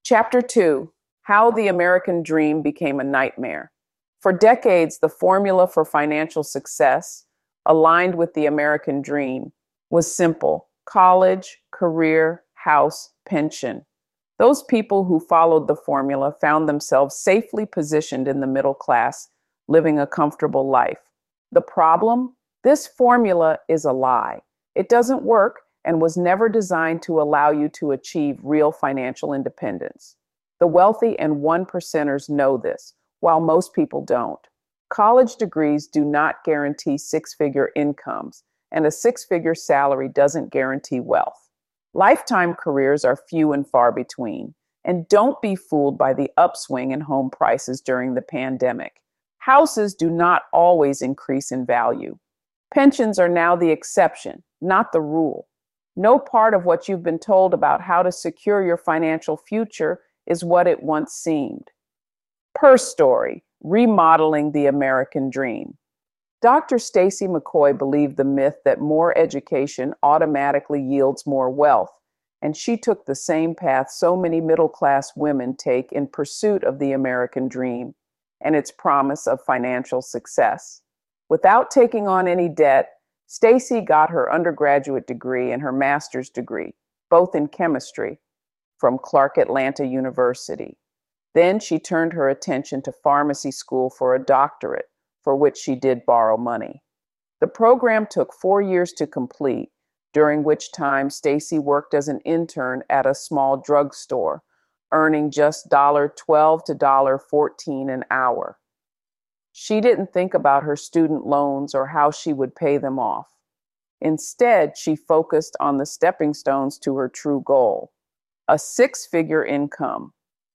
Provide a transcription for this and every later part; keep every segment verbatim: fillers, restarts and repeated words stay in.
Chapter two: How the American Dream Became a Nightmare. For decades, the formula for financial success, aligned with the American dream, was simple: college, career, house, pension. Those people who followed the formula found themselves safely positioned in the middle class, living a comfortable life. The problem? This formula is a lie. It doesn't work and was never designed to allow you to achieve real financial independence. The wealthy and one percenters know this, while most people don't. College degrees do not guarantee six-figure incomes, and a six-figure salary doesn't guarantee wealth. Lifetime careers are few and far between, and don't be fooled by the upswing in home prices during the pandemic. Houses do not always increase in value. Pensions are now the exception, not the rule. No part of what you've been told about how to secure your financial future is what it once seemed. Per story: Remodeling the American Dream. Doctor Stacy McCoy believed the myth that more education automatically yields more wealth, and she took the same path so many middle-class women take in pursuit of the American dream and its promise of financial success. Without taking on any debt, Stacy got her undergraduate degree and her master's degree, both in chemistry, from Clark Atlanta University. Then she turned her attention to pharmacy school for a doctorate, for which she did borrow money. The program took four years to complete, during which time Stacy worked as an intern at a small drugstore, earning just twelve to fourteen dollars an hour. She didn't think about her student loans or how she would pay them off. Instead, she focused on the stepping stones to her true goal: a six-figure income.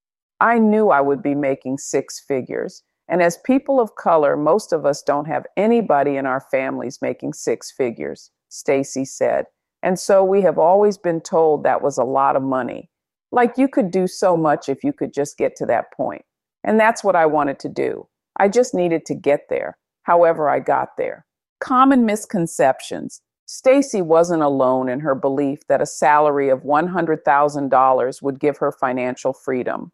I knew I would be making six figures. And as people of color, most of us don't have anybody in our families making six figures, Stacy said. And so we have always been told that was a lot of money. Like you could do so much if you could just get to that point. And that's what I wanted to do. I just needed to get there, however I got there. Common misconceptions. Stacy wasn't alone in her belief that a salary of one hundred thousand dollars would give her financial freedom.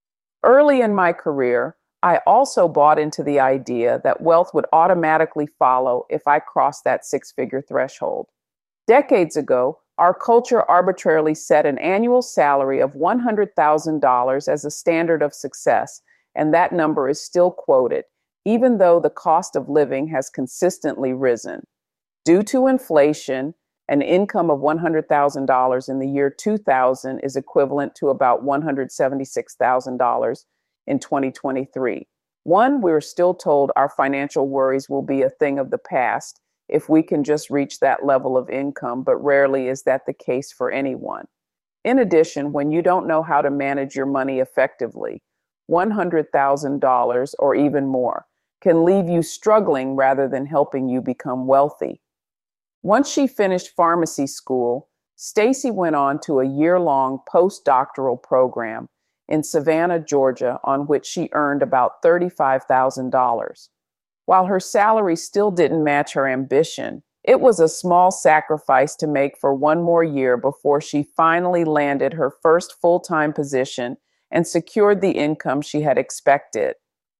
Early in my career, I also bought into the idea that wealth would automatically follow if I crossed that six-figure threshold. Decades ago, our culture arbitrarily set an annual salary of one hundred thousand dollars as a standard of success, and that number is still quoted, even though the cost of living has consistently risen. Due to inflation, an income of one hundred thousand dollars in the year two thousand is equivalent to about one hundred seventy-six thousand dollars in twenty twenty-three. One, we're still told our financial worries will be a thing of the past if we can just reach that level of income, but rarely is that the case for anyone. In addition, when you don't know how to manage your money effectively, one hundred thousand dollars or even more can leave you struggling rather than helping you become wealthy. Once she finished pharmacy school, Stacy went on to a year-long postdoctoral program in Savannah, Georgia, on which she earned about thirty-five thousand dollars. While her salary still didn't match her ambition, it was a small sacrifice to make for one more year before she finally landed her first full-time position and secured the income she had expected.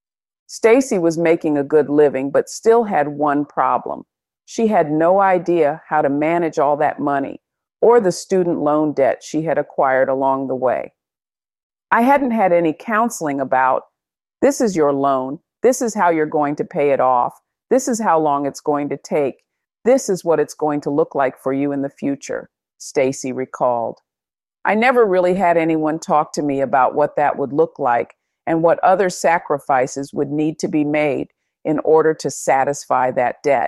Stacy was making a good living, but still had one problem. She had no idea how to manage all that money or the student loan debt she had acquired along the way. I hadn't had any counseling about, this is your loan, this is how you're going to pay it off, this is how long it's going to take, this is what it's going to look like for you in the future, Stacy recalled. I never really had anyone talk to me about what that would look like and what other sacrifices would need to be made in order to satisfy that debt.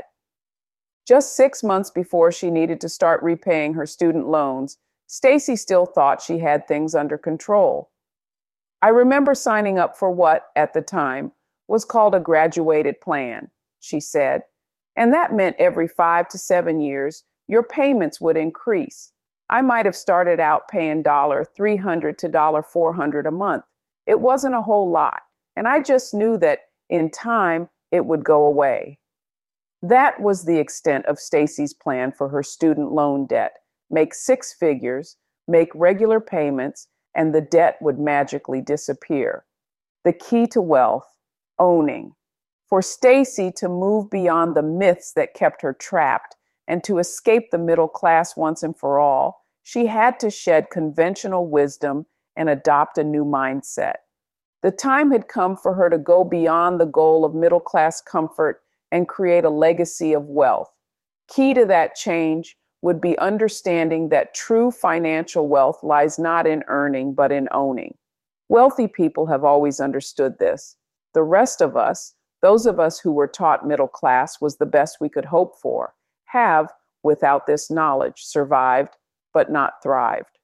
Just six months before she needed to start repaying her student loans, Stacy still thought she had things under control. I remember signing up for what, at the time, was called a graduated plan, she said, and that meant every five to seven years, your payments would increase. I might have started out paying three hundred dollars to four hundred dollars a month. It wasn't a whole lot, and I just knew that in time it would go away. That was the extent of Stacy's plan for her student loan debt: make six figures, make regular payments, and the debt would magically disappear. The key to wealth, owning. For Stacy to move beyond the myths that kept her trapped and to escape the middle class once and for all, she had to shed conventional wisdom and adopt a new mindset. The time had come for her to go beyond the goal of middle class comfort and create a legacy of wealth. Key to that change would be understanding that true financial wealth lies not in earning, but in owning. Wealthy people have always understood this. The rest of us, those of us who were taught middle class was the best we could hope for, have, without this knowledge, survived but not thrived.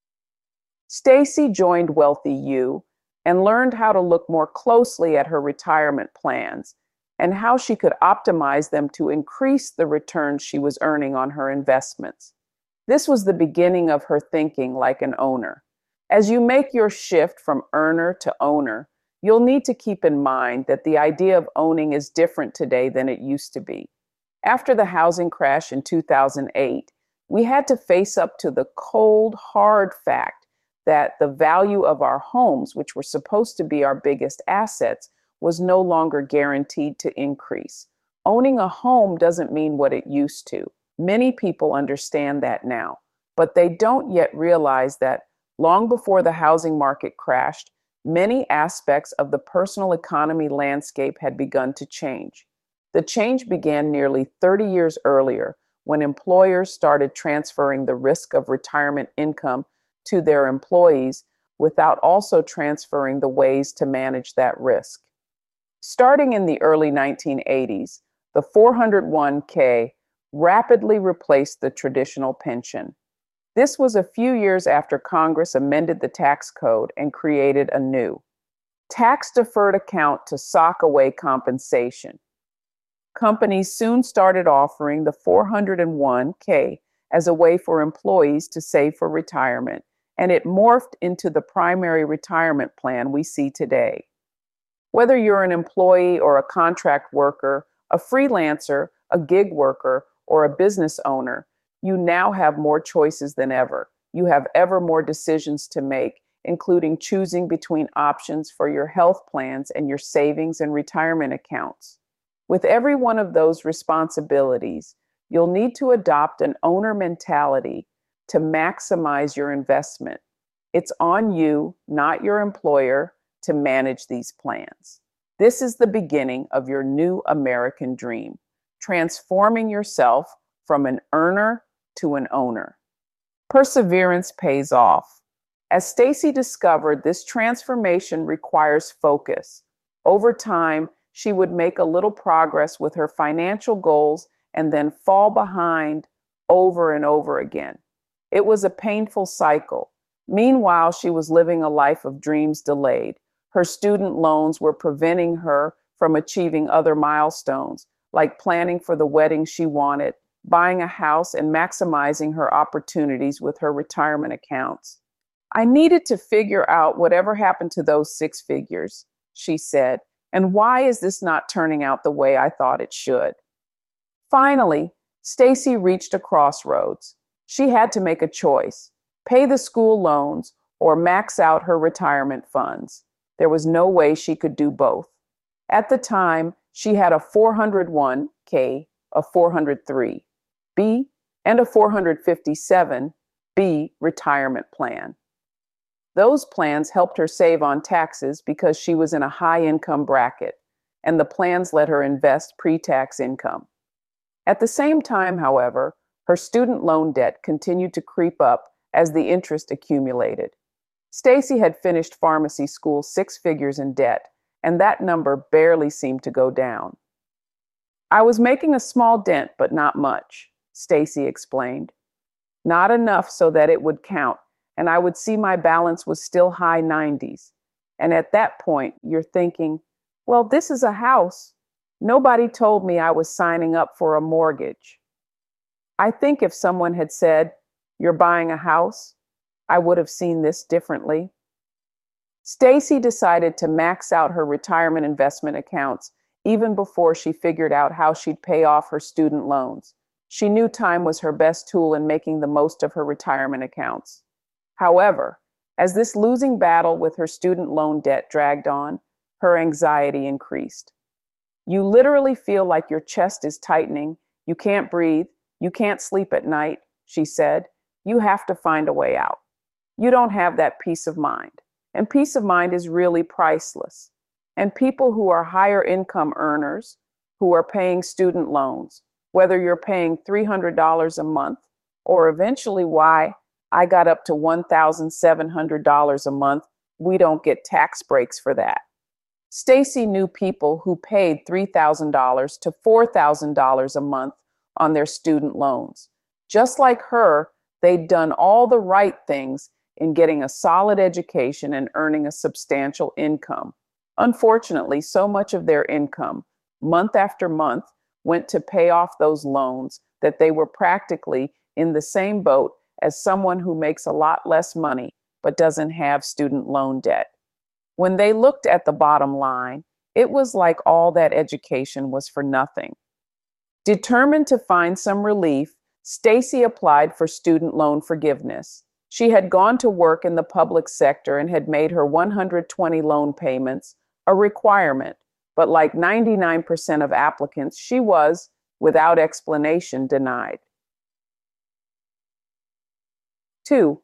Stacy joined Wealthy U and learned how to look more closely at her retirement plans and how she could optimize them to increase the returns she was earning on her investments. This was the beginning of her thinking like an owner. As you make your shift from earner to owner, you'll need to keep in mind that the idea of owning is different today than it used to be. After the housing crash in two thousand eight, we had to face up to the cold, hard fact that the value of our homes, which were supposed to be our biggest assets, was no longer guaranteed to increase. Owning a home doesn't mean what it used to. Many people understand that now, but they don't yet realize that long before the housing market crashed, many aspects of the personal economy landscape had begun to change. The change began nearly thirty years earlier when employers started transferring the risk of retirement income to their employees without also transferring the ways to manage that risk. Starting in the early nineteen eighties, the four oh one k rapidly replaced the traditional pension. This was a few years after Congress amended the tax code and created a new tax-deferred account to sock away compensation. Companies soon started offering the four oh one k as a way for employees to save for retirement, and it morphed into the primary retirement plan we see today. Whether you're an employee or a contract worker, a freelancer, a gig worker, or a business owner, you now have more choices than ever. You have ever more decisions to make, including choosing between options for your health plans and your savings and retirement accounts. With every one of those responsibilities, you'll need to adopt an owner mentality to maximize your investment. It's on you, not your employer, to manage these plans. This is the beginning of your new American dream, transforming yourself from an earner to an owner. Perseverance pays off. As Stacy discovered, this transformation requires focus. Over time, she would make a little progress with her financial goals and then fall behind over and over again. It was a painful cycle. Meanwhile, she was living a life of dreams delayed. Her student loans were preventing her from achieving other milestones, like planning for the wedding she wanted, buying a house, and maximizing her opportunities with her retirement accounts. I needed to figure out whatever happened to those six figures, she said, and why is this not turning out the way I thought it should? Finally, Stacy reached a crossroads. She had to make a choice, pay the school loans or max out her retirement funds. There was no way she could do both. At the time, she had a four oh one k, a four oh three b, and a four fifty-seven b retirement plan. Those plans helped her save on taxes because she was in a high-income bracket, and the plans let her invest pre-tax income. At the same time, however, her student loan debt continued to creep up as the interest accumulated. Stacy had finished pharmacy school six figures in debt, and that number barely seemed to go down. I was making a small dent, but not much, Stacy explained. Not enough so that it would count, and I would see my balance was still high nineties. And at that point, you're thinking, well, this is a house. Nobody told me I was signing up for a mortgage. I think if someone had said, you're buying a house, I would have seen this differently. Stacy decided to max out her retirement investment accounts even before she figured out how she'd pay off her student loans. She knew time was her best tool in making the most of her retirement accounts. However, As this losing battle with her student loan debt dragged on, her anxiety increased. You literally feel like your chest is tightening, you can't breathe, you can't sleep at night, she said. You have to find a way out. You don't have that peace of mind. And peace of mind is really priceless. And people who are higher income earners, who are paying student loans, whether you're paying three hundred dollars a month, or eventually why I got up to one thousand seven hundred dollars a month, we don't get tax breaks for that. Stacy knew people who paid three thousand dollars to four thousand dollars a month on their student loans. Just like her, they'd done all the right things in getting a solid education and earning a substantial income. Unfortunately, so much of their income, month after month, went to pay off those loans that they were practically in the same boat as someone who makes a lot less money but doesn't have student loan debt. When they looked at the bottom line, it was like all that education was for nothing. Determined to find some relief, Stacy applied for student loan forgiveness. She had gone to work in the public sector and had made her one hundred twenty loan payments a requirement, but like ninety-nine percent of applicants, she was, without explanation, denied. Two,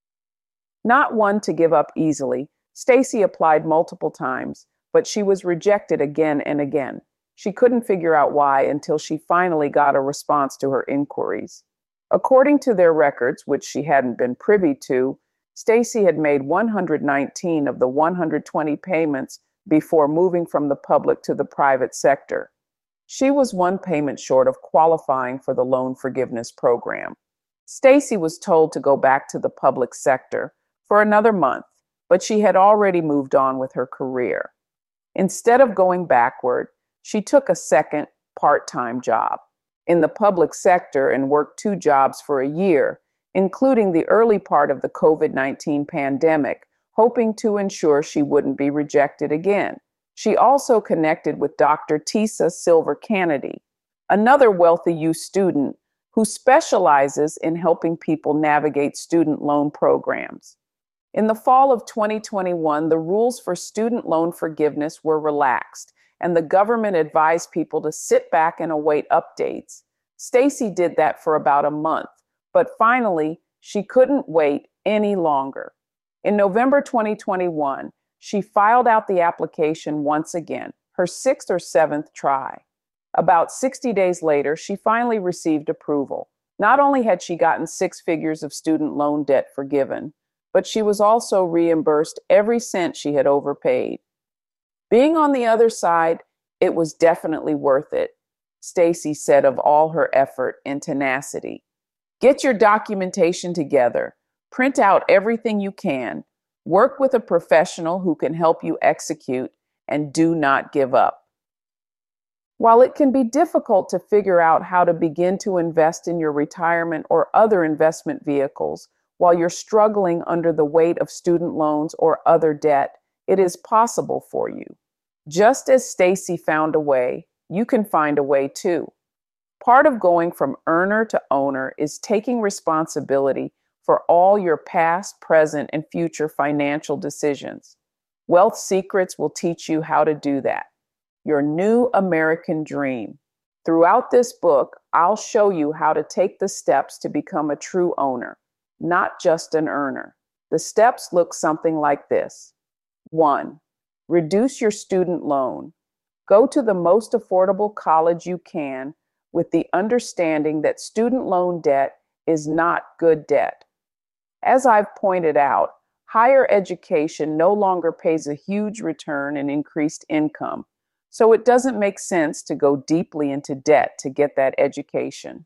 not one to give up easily, Stacy applied multiple times, but she was rejected again and again. She couldn't figure out why until she finally got a response to her inquiries. According to their records, which she hadn't been privy to, Stacy had made one hundred nineteen of the one hundred twenty payments before moving from the public to the private sector. She was one payment short of qualifying for the loan forgiveness program. Stacy was told to go back to the public sector for another month, but she had already moved on with her career. Instead of going backward, she took a second part-time job in the public sector and worked two jobs for a year, including the early part of the COVID nineteen pandemic, hoping to ensure she wouldn't be rejected again. She also connected with Doctor Tisa Silver Kennedy, another Wealthy You student who specializes in helping people navigate student loan programs. In the fall of twenty twenty-one, the rules for student loan forgiveness were relaxed, and the government advised people to sit back and await updates. Stacy did that for about a month, but finally, she couldn't wait any longer. In November twenty twenty-one, she filed out the application once again, her sixth or seventh try. About sixty days later, she finally received approval. Not only had she gotten six figures of student loan debt forgiven, but she was also reimbursed every cent she had overpaid. Being on the other side, it was definitely worth it, Stacy said of all her effort and tenacity. Get your documentation together, print out everything you can, work with a professional who can help you execute, and do not give up. While it can be difficult to figure out how to begin to invest in your retirement or other investment vehicles while you're struggling under the weight of student loans or other debt, it is possible for you. Just as Stacy found a way, you can find a way too. Part of going from earner to owner is taking responsibility for all your past, present, and future financial decisions. Wealth Secrets will teach you how to do that. Your new American dream. Throughout this book, I'll show you how to take the steps to become a true owner, not just an earner. The steps look something like this. One, reduce your student loan. Go to the most affordable college you can with the understanding that student loan debt is not good debt. As I've pointed out, higher education no longer pays a huge return in increased income, so it doesn't make sense to go deeply into debt to get that education.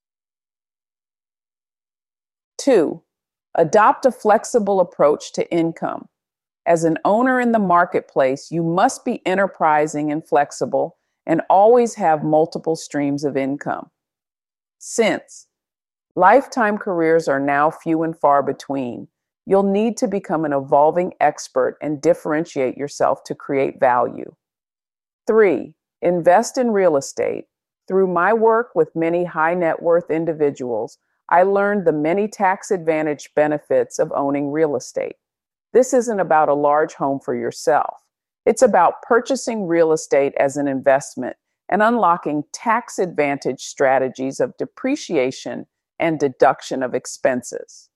Two, adopt a flexible approach to income. As an owner in the marketplace, you must be enterprising and flexible and always have multiple streams of income. Since lifetime careers are now few and far between, you'll need to become an evolving expert and differentiate yourself to create value. Three, invest in real estate. Through my work with many high net worth individuals, I learned the many tax advantage benefits of owning real estate. This isn't about a large home for yourself. It's about purchasing real estate as an investment and unlocking tax advantage strategies of depreciation and deduction of expenses.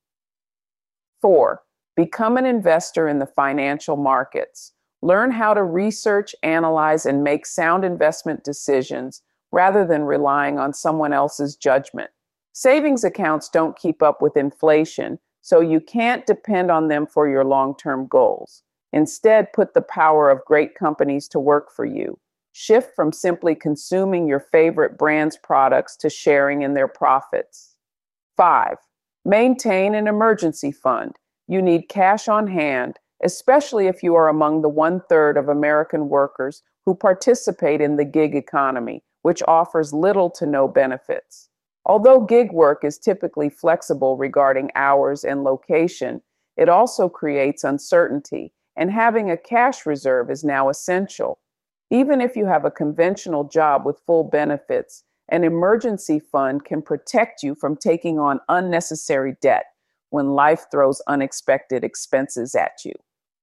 Four, become an investor in the financial markets. Learn how to research, analyze, and make sound investment decisions rather than relying on someone else's judgment. Savings accounts don't keep up with inflation, so you can't depend on them for your long-term goals. Instead, put the power of great companies to work for you. Shift from simply consuming your favorite brand's products to sharing in their profits. Five, maintain an emergency fund. You need cash on hand, especially if you are among the one-third of American workers who participate in the gig economy, which offers little to no benefits. Although gig work is typically flexible regarding hours and location, it also creates uncertainty, and having a cash reserve is now essential. Even if you have a conventional job with full benefits, an emergency fund can protect you from taking on unnecessary debt when life throws unexpected expenses at you.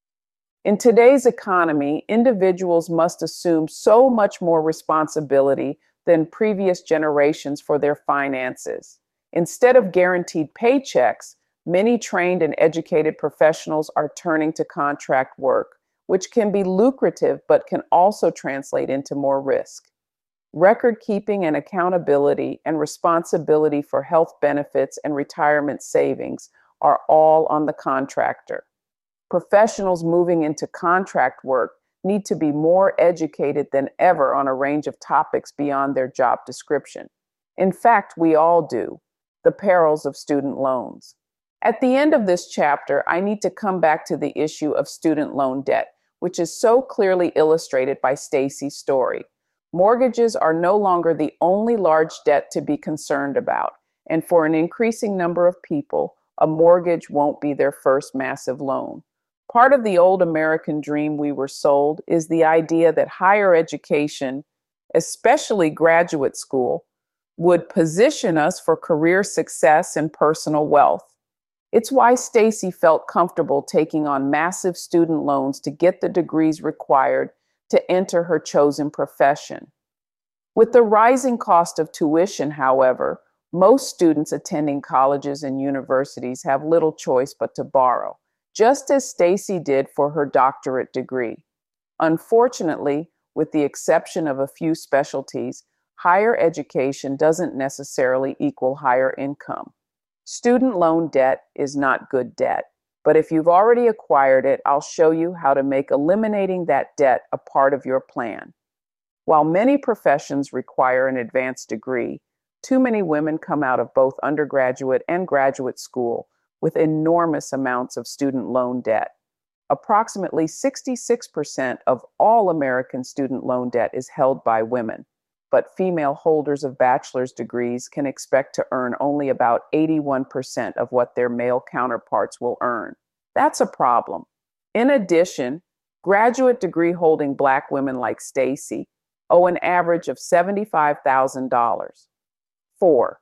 In today's economy, individuals must assume so much more responsibility than previous generations for their finances. Instead of guaranteed paychecks, many trained and educated professionals are turning to contract work, which can be lucrative but can also translate into more risk. Record keeping and accountability and responsibility for health benefits and retirement savings are all on the contractor. Professionals moving into contract work need to be more educated than ever on a range of topics beyond their job description. In fact, we all do. The perils of student loans. At the end of this chapter, I need to come back to the issue of student loan debt, which is so clearly illustrated by Stacy's story. Mortgages are no longer the only large debt to be concerned about, and for an increasing number of people, a mortgage won't be their first massive loan. Part of the old American dream we were sold is the idea that higher education, especially graduate school, would position us for career success and personal wealth. It's why Stacy felt comfortable taking on massive student loans to get the degrees required to enter her chosen profession. With the rising cost of tuition, however, most students attending colleges and universities have little choice but to borrow, just as Stacy did for her doctorate degree. Unfortunately, with the exception of a few specialties, higher education doesn't necessarily equal higher income. Student loan debt is not good debt, but if you've already acquired it, I'll show you how to make eliminating that debt a part of your plan. While many professions require an advanced degree, too many women come out of both undergraduate and graduate school with enormous amounts of student loan debt. Approximately sixty-six percent of all American student loan debt is held by women, but female holders of bachelor's degrees can expect to earn only about eighty-one percent of what their male counterparts will earn. That's a problem. In addition, graduate degree holding Black women like Stacy owe an average of seventy-five thousand dollars. Four,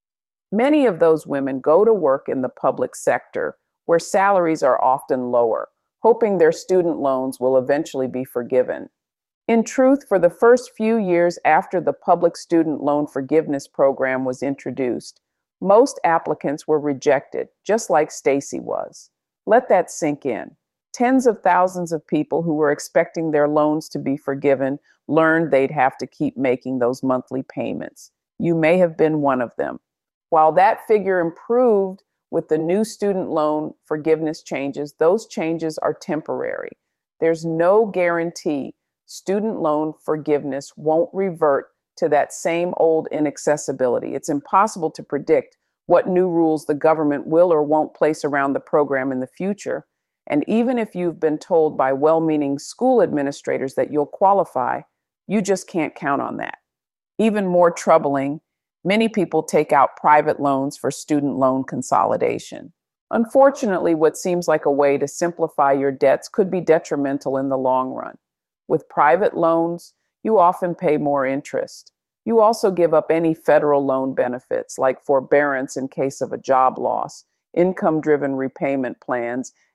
many of those women go to work in the public sector where salaries are often lower, hoping their student loans will eventually be forgiven. In truth, for the first few years after the public student loan forgiveness program was introduced, most applicants were rejected, just like Stacy was. Let that sink in. Tens of thousands of people who were expecting their loans to be forgiven learned they'd have to keep making those monthly payments. You may have been one of them. While that figure improved with the new student loan forgiveness changes, those changes are temporary. There's no guarantee student loan forgiveness won't revert to that same old inaccessibility. It's impossible to predict what new rules the government will or won't place around the program in the future. And even if you've been told by well-meaning school administrators that you'll qualify, you just can't count on that. Even more troubling, many people take out private loans for student loan consolidation. Unfortunately, what seems like a way to simplify your debts could be detrimental in the long run. With private loans, you often pay more interest. You also give up any federal loan benefits like forbearance in case of a job loss, income-driven repayment plans,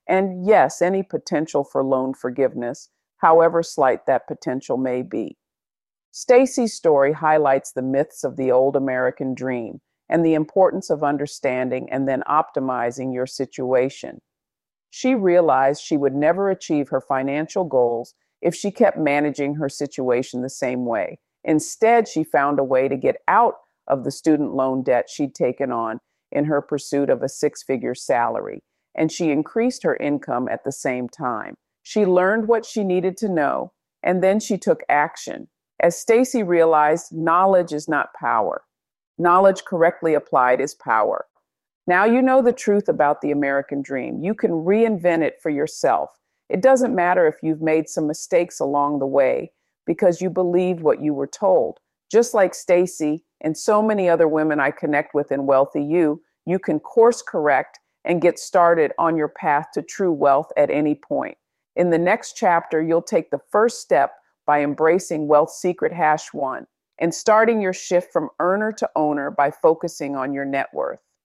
and yes, any potential for loan forgiveness, however slight that potential may be. Stacy's story highlights the myths of the old American dream and the importance of understanding and then optimizing your situation. She realized she would never achieve her financial goals if she kept managing her situation the same way. Instead, she found a way to get out of the student loan debt she'd taken on in her pursuit of a six-figure salary, and she increased her income at the same time. She learned what she needed to know, and then she took action. As Stacy realized, knowledge is not power. Knowledge correctly applied is power. Now you know the truth about the American dream. You can reinvent it for yourself. It doesn't matter if you've made some mistakes along the way because you believed what you were told. Just like Stacy and so many other women I connect with in Wealthy You, you can course correct and get started on your path to true wealth at any point. In the next chapter, you'll take the first step by embracing Wealth Secret Hash one and starting your shift from earner to owner by focusing on your net worth.